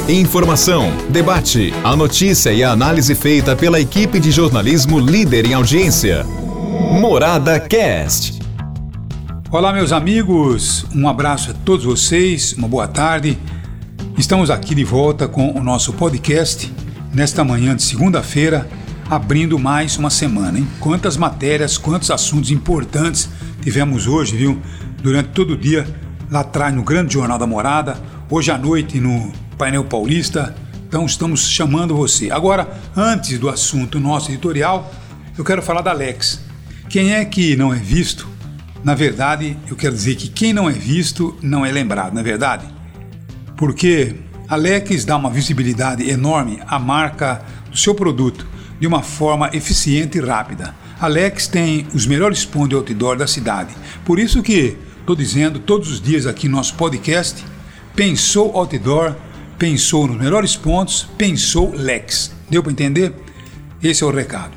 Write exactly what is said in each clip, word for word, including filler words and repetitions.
Informação, debate, a notícia e a análise feita pela equipe de jornalismo líder em audiência. Morada Cast. Olá, meus amigos, um abraço a todos vocês, uma boa tarde. Estamos aqui de volta com o nosso podcast, nesta manhã de segunda-feira, abrindo mais uma semana, hein? Quantas matérias, quantos assuntos importantes tivemos hoje, viu? Durante todo o dia, lá atrás no Grande Jornal da Morada, hoje à noite no Painel Paulista. Então estamos chamando você. Agora, antes do assunto nosso editorial, eu quero falar da Alex. Quem é que não é visto? Na verdade, eu quero dizer que quem não é visto não é lembrado, não é verdade? Porque a Alex dá uma visibilidade enorme à marca do seu produto de uma forma eficiente e rápida. A Alex tem os melhores pontos de outdoor da cidade. Por isso que estou dizendo todos os dias aqui no nosso podcast, pensou outdoor, pensou nos melhores pontos, pensou Lex. Deu para entender? Esse é o recado.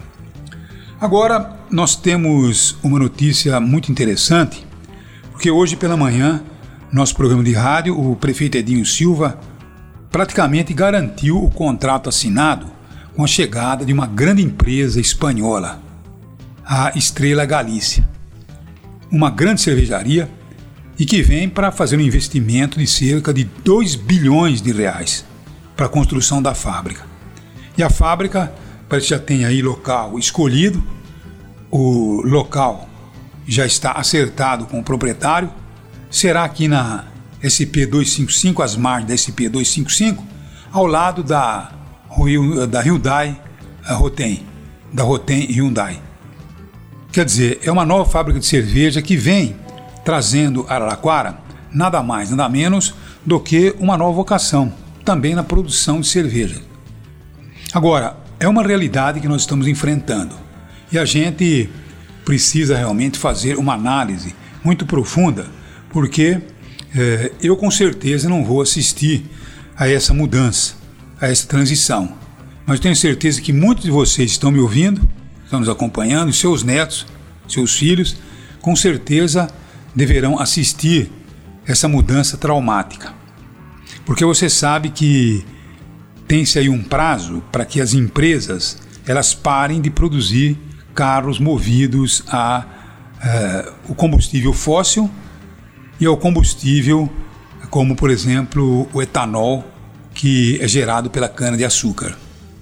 Agora, nós temos uma notícia muito interessante, porque hoje pela manhã, nosso programa de rádio, o prefeito Edinho Silva praticamente garantiu o contrato assinado com a chegada de uma grande empresa espanhola, a Estrela Galícia, uma grande cervejaria e que vem para fazer um investimento de cerca de dois bilhões de reais para a construção da fábrica. E a fábrica parece que já tem aí local escolhido, o local já está acertado com o proprietário, será aqui na S P duzentos e cinquenta e cinco, as margens da S P duzentos e cinquenta e cinco, ao lado da, da Hyundai Rotem, da Rotem Hyundai. Quer dizer, é uma nova fábrica de cerveja que vem trazendo a Araraquara nada mais, nada menos do que uma nova vocação, também na produção de cerveja. Agora, é uma realidade que nós estamos enfrentando e a gente precisa realmente fazer uma análise muito profunda, porque é, eu com certeza não vou assistir a essa mudança, a essa transição, mas tenho certeza que muitos de vocês estão me ouvindo, estão nos acompanhando, e seus netos, seus filhos, com certeza deverão assistir essa mudança traumática. Porque você sabe que tem-se aí um prazo para que as empresas elas parem de produzir carros movidos a uh, o combustível fóssil e ao combustível como, por exemplo, o etanol que é gerado pela cana-de-açúcar.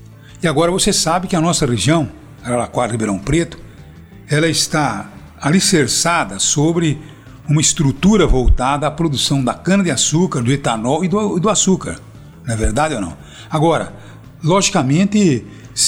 E agora você sabe que a nossa região, Araraquara, Ribeirão Preto, ela está alicerçada sobre uma estrutura voltada à produção da cana-de-açúcar, do etanol e do, do açúcar. Não é verdade ou não? Agora, logicamente,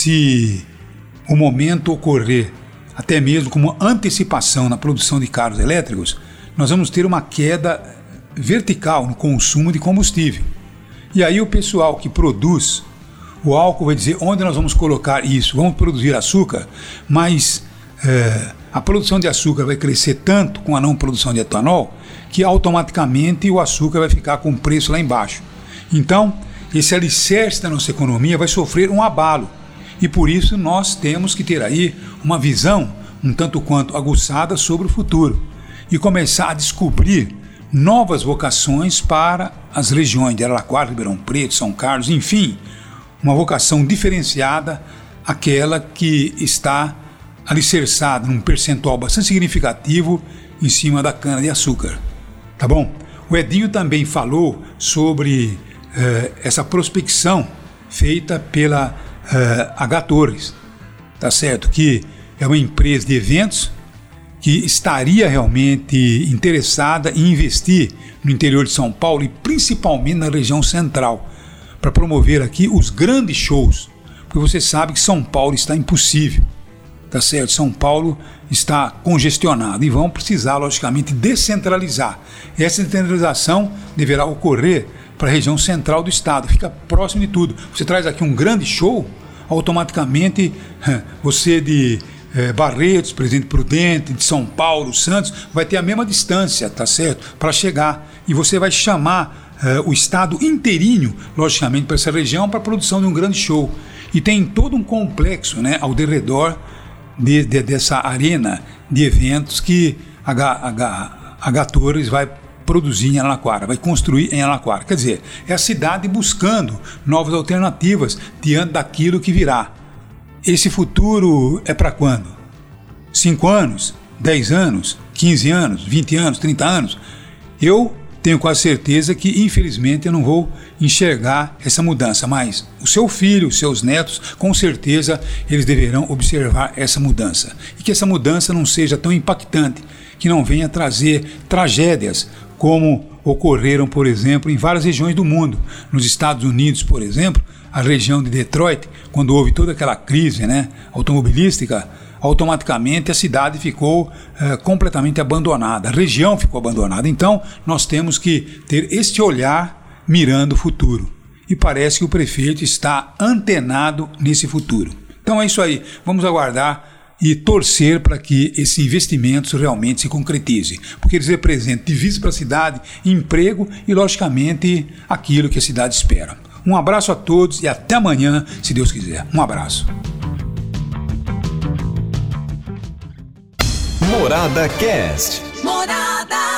se o momento ocorrer até mesmo como antecipação na produção de carros elétricos, nós vamos ter uma queda vertical no consumo de combustível. E aí o pessoal que produz o álcool vai dizer onde nós vamos colocar isso, vamos produzir açúcar, mas é, a produção de açúcar vai crescer tanto com a não produção de etanol que automaticamente o açúcar vai ficar com o preço lá embaixo. Então, esse alicerce da nossa economia vai sofrer um abalo e por isso nós temos que ter aí uma visão um tanto quanto aguçada sobre o futuro e começar a descobrir novas vocações para as regiões de Araraquara, Ribeirão Preto, São Carlos, enfim, uma vocação diferenciada, aquela que está alicerçada num percentual bastante significativo em cima da cana-de-açúcar. Tá bom? O Edinho também falou sobre eh, essa prospecção feita pela eh, H Torres, tá certo? Que é uma empresa de eventos que estaria realmente interessada em investir no interior de São Paulo e principalmente na região central, para promover aqui os grandes shows, porque você sabe que São Paulo está impossível, tá certo? São Paulo está congestionado e vão precisar, logicamente, descentralizar. Essa descentralização deverá ocorrer para a região central do estado, fica próximo de tudo. Você traz aqui um grande show, automaticamente você de É, Barretos, Presidente Prudente, de São Paulo, Santos, vai ter a mesma distância, tá certo? Para chegar. E você vai chamar é, o estado inteirinho, logicamente, para essa região, para a produção de um grande show. E tem todo um complexo, né, ao derredor de, de, dessa arena de eventos que a H Torres vai produzir em Araraquara, vai construir em Araraquara. Quer dizer, é a cidade buscando novas alternativas diante daquilo que virá. Esse futuro é para quando? Cinco anos? Dez anos? Quinze anos? Vinte anos? Trinta anos? Eu tenho quase certeza que, infelizmente, eu não vou enxergar essa mudança, mas o seu filho, os seus netos, com certeza, eles deverão observar essa mudança. E que essa mudança não seja tão impactante, que não venha trazer tragédias como ocorreram, por exemplo, em várias regiões do mundo. Nos Estados Unidos, por exemplo, a região de Detroit, quando houve toda aquela crise, né, automobilística, automaticamente a cidade ficou é, completamente abandonada, a região ficou abandonada. Então, nós temos que ter este olhar mirando o futuro. E parece que o prefeito está antenado nesse futuro. Então é isso aí, vamos aguardar e torcer para que esses investimentos realmente se concretizem, porque eles representam divisa para a cidade, emprego e, logicamente, aquilo que a cidade espera. Um abraço a todos e até amanhã, se Deus quiser. Um abraço. Morada Cast. Morada.